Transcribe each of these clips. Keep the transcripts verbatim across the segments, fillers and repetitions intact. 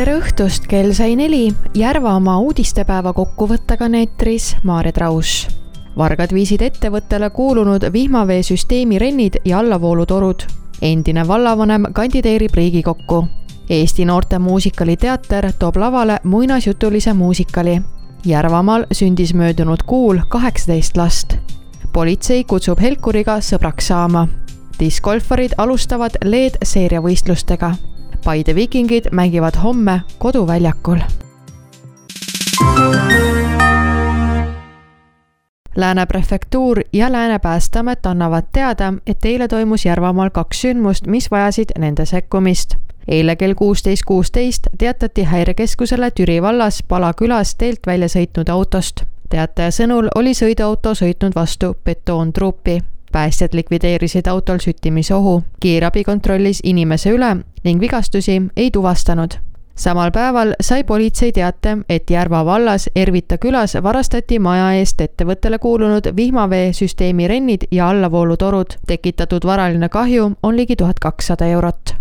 tere õhtust, kell sai neli, Järvamaa uudistepäeva kokkuvõttega neetris Maarja Traus. Vargad viisid ettevõttele kuulunud vihmaveesüsteemi rennid ja allavoolutorud. Endine vallavanem kandideerib Riigikokku. Eesti noorte muusikaliteater toob lavale muinasjutulise muusikali. Järvamaal sündis möödunud kuul kaheksateist last. Politsei kutsub helkuriga sõbraks saama. Discgolfarid alustavad L E D-seeria võistlustega. Paide Vikingid mängivad homme koduväljakul. Lääne prefektuur ja Lääne päästeamet annavad teada, et eile toimus Järvamaal kaks sündmust, mis vajasid nende sekkumist. Eile kell kuusteist kuusteist teatati häirekeskusele Türi vallas Pala külas teelt välja sõitnud autost. Teataja sõnul oli sõiduauto sõitnud vastu betoontruupi. Päästjad likvideerisid autol süttimisohu. Kiirabi kontrollis inimese üle ning vigastusi ei tuvastanud. Samal päeval sai politsei teate, et Järva vallas Ervita külas varastati maja eest ettevõttele kuulunud vihmaveesüsteemi rennid ja allavoolutorud. Tekitatud varaline kahju on ligi tuhat kakssada eurot.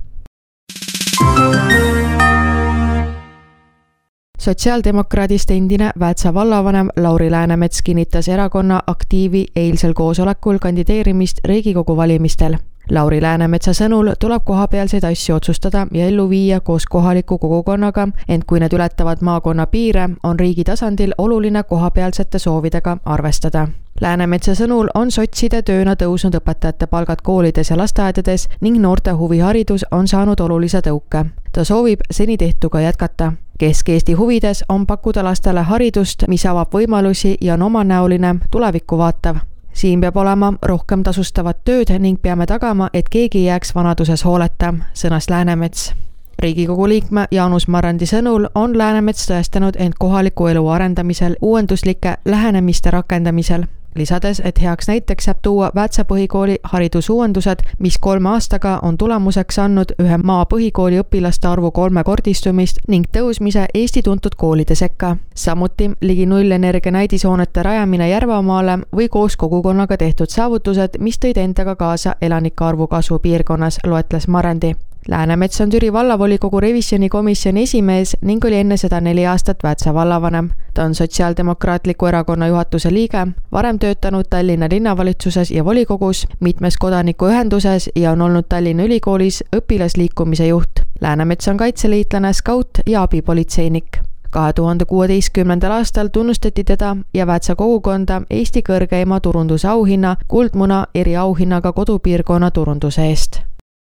Sotsiaaldemokraadist endine Väätsa vallavanem Lauri Läänemets kinnitas erakonna aktiivi eilsel koosolekul kandideerimist Riigikogu valimistel. Lauri Läänemetsa sõnul tuleb kohapealseid asju otsustada ja ellu viia koos kohaliku kogukonnaga, ent kui need ületavad maakonna piire, on riigi tasandil oluline kohapealsete soovidega arvestada. Läänemetsa sõnul on sotside tööna tõusnud õpetajate palgad koolides ja lasteaedades ning noorte huviharidus on saanud olulise tõuke. Ta soovib seni tehtuga jätkata. Kesk-Eesti huvides on pakkuda lastele haridust, mis avab võimalusi ja on omanäoline, tulevikku vaatav. Siin peab olema rohkem tasustavat tööd ning peame tagama, et keegi jääks vanaduses hooleta, sõnas Läänemets. Riigikogu liikme Jaanus Marrandi sõnul on Läänemets tõestanud end kohaliku elu arendamisel, uuenduslike lähenemiste rakendamisel. Lisades, et heaks näiteks saab tuua Väätsa põhikooli haridusuuendused, mis kolme aastaga on tulemuseks andnud ühe maa põhikooli õpilaste arvu kolmekordistumist ning tõusmise Eesti tuntud koolide sekka. Samuti ligi nullenergia näidishoonete rajamine Järvamaale või koos kogukonnaga tehtud saavutused, mis tõid endaga kaasa elanike arvu kasvu piirkonnas, loetles Marrandi. Läänemets on Türi vallavolikogu revisjonikomisjoni esimees ning oli enne seda neli aastat Väätsa vallavanem. Ta on Sotsiaaldemokraatliku erakonna juhatuse liige, varem töötanud Tallinna linnavalitsuses ja volikogus, mitmes kodanikuühenduses ja on olnud Tallinna Ülikoolis õpilasliikumise juht. Läänemets on kaitseliitlane, skaut ja abipolitseinik. kahe tuhande kuueteistkümnendal aastal tunnustati teda ja Väätsa kogukonda Eesti kõrgeima turunduse auhinna Kuldmuna eriauhinnaga kodupiirkonna turunduse eest.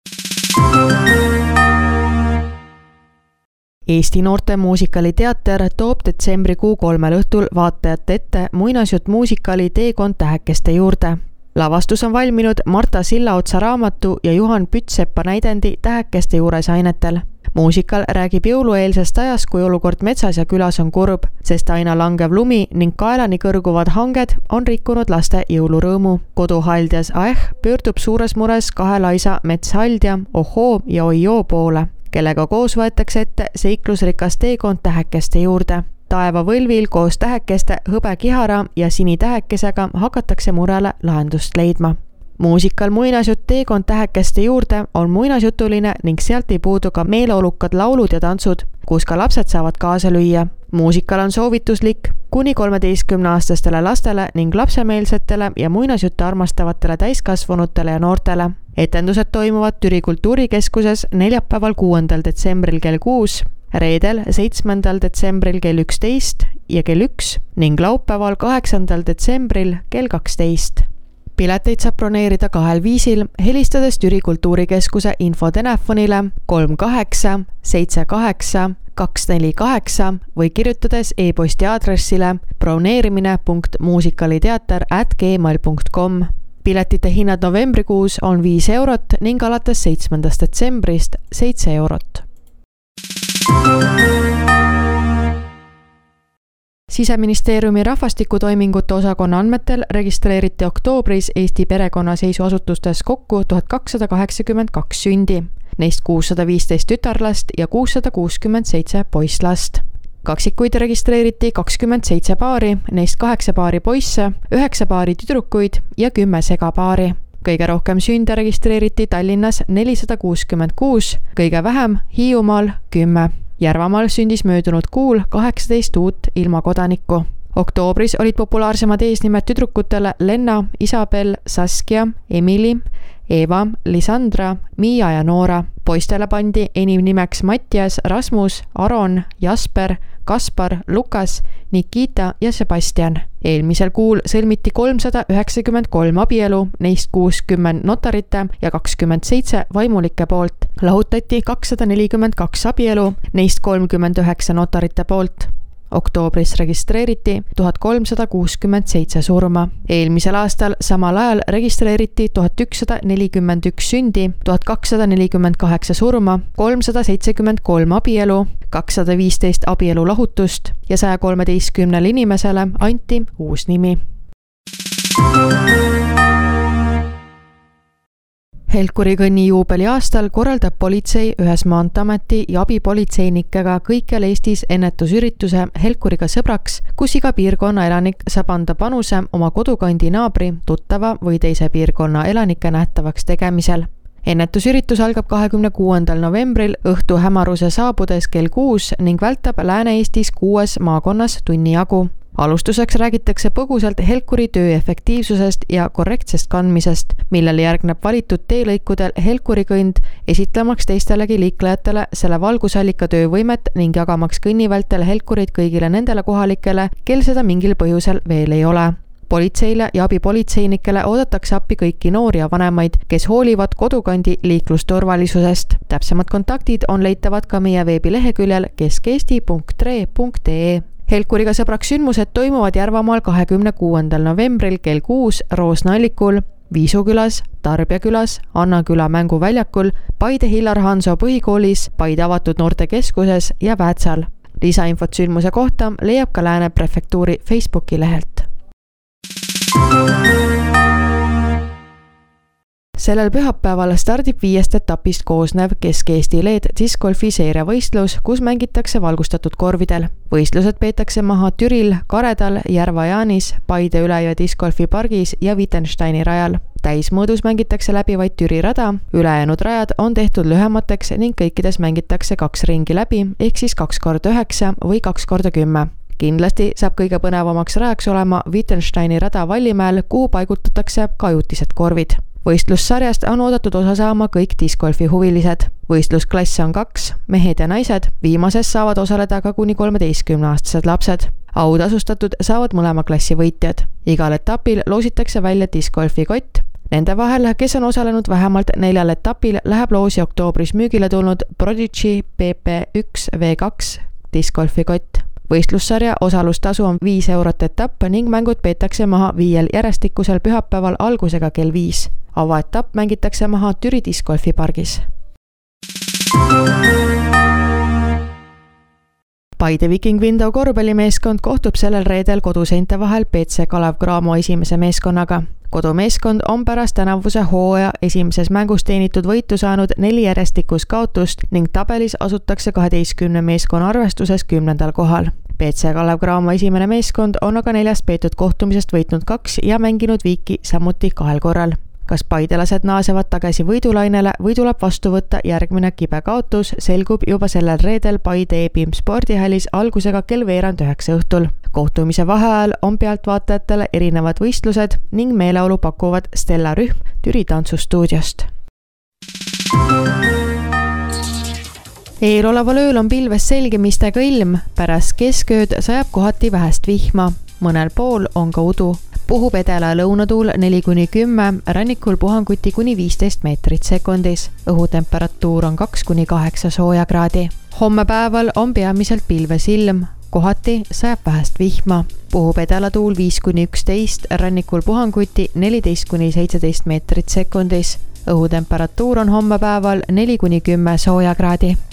Eesti noorte muusikaliteater toob detsembrikuu kolmel õhtul vaatajate ette muinasjutt muusikali Teekond tähekeste juurde. Lavastus on valminud Marta Sillaotsa raamatu ja Juhan Pütsepa näidendi Tähekeste juures ainetel. Muusikal räägib jõulueelsest ajast, kui olukord metsas ja külas on kurb, sest aina langev lumi ning kaelani kõrguvad hanged on rikkunud laste jõulurõõmu. Koduhaldjas Aeh pöördub suures mures kahe laisa metshaldja Ohoo ja Oijoo poole, kellega koos võetakse ette seiklusrikas teekond tähekeste juurde. Taeva võlvil koos tähekeste hõbekihara ja sinitähekesega hakatakse murele lahendust leidma. Muusikal muinasjutt Teekond tähekeste juurde on muinasjutuline ning sealt ei puudu ka meeleolukad laulud ja tantsud, kus ka lapsed saavad kaasa lüüa. Muusikal on soovituslik kuni kolmeteistkümneaastastele lastele ning lapsemeelsetele ja muinasjutte armastavatele täiskasvanutele ja noortele. Etendused toimuvad Türi kultuurikeskuses neljapäeval kuuendal detsembril kell kuus, reedel seitsmendal detsembril kell üksteist ja kell üks ning laupäeval kaheksandal detsembril kell kaksteist. Pileteid saab broneerida kahel viisil, helistades Türi kultuurikeskuse infotelefonile kolm kaheksa seitse kaheksa kaks neli kaheksa või kirjutades e-posti aadressile broneerimine punkt muusikaliteater at gmail punkt com. Piletite hinnad novembrikuus on viis eurot ning alates seitsmendast detsembrist seitse eurot. Siseministeeriumi rahvastikutoimingute osakonna andmetel registreeriti oktoobris Eesti perekonnaseisuasutustes kokku tuhat kakssada kaheksakümmend kaks sündi, neist kuussada viisteist tütarlast ja kuussada kuuskümmend seitse poisslast. Kaksikuid registreeriti kakskümmend seitse paari, neist kaheksa paari poisse, üheksa paari tüdrukuid ja kümme segapaari. Kõige rohkem sünde registreeriti Tallinnas nelisada kuuskümmend kuus, kõige vähem Hiiumaal kümme. Järvamaal sündis möödunud kuul kaheksateist uut ilmakodanikku. Oktoobris olid populaarsemad eesnimed tüdrukutele Lenna, Isabel, Saskia, Emily, Eva, Lisandra, Miia ja Noora. Poistele pandi enim nimeks Mattias, Rasmus, Aron, Jasper, Kaspar, Lukas, Nikita ja Sebastian. Eelmisel kuul sõlmiti kolmsada üheksakümmend kolm abielu, neist kuuskümmend notarite ja kakskümmend seitse vaimulike poolt. Lahutati kakssada nelikümmend kaks abielu, neist kolmkümmend üheksa notarite poolt. Oktoobris registreeriti tuhat kolmsada kuuskümmend seitse surma. Eelmisel aastal samal ajal registreeriti tuhat ükssada nelikümmend üks sündi, tuhat kakssada nelikümmend kaheksa surma, kolmsada seitsekümmend kolm abielu, kakssada viisteist abielu lahutust ja saja kolmeteistkümnele inimesele anti uus nimi. Helkuri kõnni juubeli aastal korraldab politsei ühes Maanteeameti ja abipolitseinikega kõikjal Eestis ennetusürituse Helkuriga sõbraks, kus iga piirkonna elanik saab anda panuse oma kodukandi naabri, tuttava või teise piirkonna elanike nähtavaks tegemisel. Ennetusüritus algab kahekümne kuuendal novembril õhtu hämaruse saabudes kell kuus ning vältab Lääne-Eestis kuues maakonnas tunni jagu. Alustuseks räägitakse põgusalt Helkuri töö efektiivsusest ja korrektsest kandmisest, millele järgneb valitud teelõikudel Helkuri kõnd, esitlemaks teistelegi liiklejatele selle valgusallika töövõimet ning jagamaks kõnnivältel Helkurid kõigile nendele kohalikele, kel seda mingil põhjusel veel ei ole. Politseile ja abipolitseinikele oodatakse appi kõiki noori ja vanemaid, kes hoolivad kodukandi liiklusturvalisusest. Täpsemad kontaktid on leitavad ka meie veebileheküljel keskeesti punkt tre punkt ee. Helkuriga sõbraks sündmused toimuvad Järvamaal kahekümne kuuendal novembril kell kuus Roosna-Allikul, Viisukülas, Tarbiakülas, Annaküla mänguväljakul, Paide Hillar Hanso põhikoolis, Paide avatud noortekeskuses ja Väätsal. Lisainfot sündmuse kohta leiab ka Lääne prefektuuri Facebooki lehelt. Sellel pühapäeval stardib viiest etapist koosnev Kesk-Eesti L E D discgolfi seeria võistlus, kus mängitakse valgustatud korvidel. Võistlused peetakse maha Türil, Karedal, Järva-Jaanis, Paide Ülejõe discgolfi pargis ja Wittgensteini rajal. Täismõõdus mängitakse läbi vaid Türi rada, ülejäänud rajad on tehtud lühemateks ning kõikides mängitakse kaks ringi läbi, ehk siis kaks korda üheksa või kaks korda kümme. Kindlasti saab kõige põnevamaks rajaks olema Wittgensteini rada Vallimäel, kuhu paigutatakse ka ajutised korvid. Võistlussarjast on oodatud osa saama kõik discgolfi huvilised. Võistlusklasse on kaks, mehed ja naised, viimases saavad osaleda ka kuni kolmeteistkümneaastased lapsed. Autasustatud saavad mõlema klassi võitjad. Igal etapil loositakse välja discgolfi kott. Nende vahel, kes on osalenud vähemalt neljal etapil, läheb loosi oktoobris müügile tulnud Prodigy P P üks V kaks discgolfi kott. Võistlussarja osalustasu on viis eurot etapp ning mängud peetakse maha viiel järjestikusel pühapäeval algusega kell viis. Avaetapp mängitakse maha Türi discgolfi pargis. Paide Viking Window korvpallimeeskond kohtub sellel reedel koduseinte vahel P C Kalev Cramo esimese meeskonnaga. Kodumeeskond on pärast tänavuse hooaja esimeses mängus teenitud võitu saanud neli järjestikus kaotust ning tabelis asutakse kaheteistkümne meeskonna arvestuses kümnendal kohal. P C Kalev Cramo esimene meeskond on aga neljast peetud kohtumisest võitnud kaks ja mänginud viiki samuti kahel korral. Kas paidelased naasevad tagasi võidulainele või tuleb vastu võtta järgmine kibe kaotus, selgub juba sellel reedel Paide E-Beam spordihällis algusega kell veerand üheksa õhtul. Kohtumise vaheajal on pealtvaatajatele erinevad võistlused ning meeleolu pakuvad Stella rühm Türi tantsustuudiost. Eeloleval ööl on pilves selgemistega ilm, pärast keskööd sajab kohati vähest vihma, mõnel pool on ka udu. Puhub edela lõunatuul neli kuni kümme, rannikul puhanguti kuni viisteist meetrit sekundis. Õhutemperatuur on kaks kuni kaheksa soojakraadi. Homme päeval on peamiselt pilves ilm, kohati sajab vähest vihma. Puhub edela tuul viis kuni üksteist, rannikul puhanguti neliteist kuni seitseteist meetrit sekundis. Õhutemperatuur on homme päeval neli kuni kümme soojakraadi.